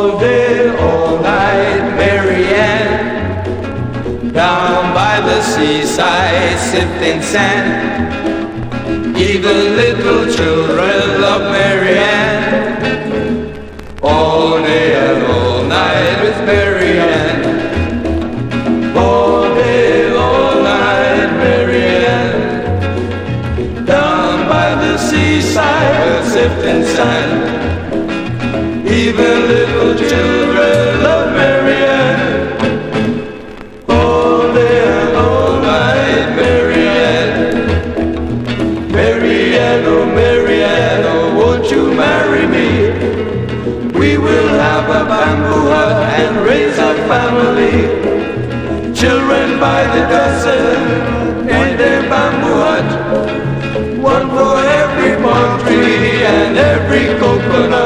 All day, all night, Marianne, down by the seaside, sifting sand. Even little children love Marianne. All day and all night with Marianne. All day, all night, Marianne, down by the seaside, sifting sand. Even little children love Marianne. All day and all night, Marianne. Marianne, oh Marianne, oh won't you marry me? We will have a bamboo hut and raise a family. Children by the dozen in their bamboo hut. One for every palm tree and every coconut.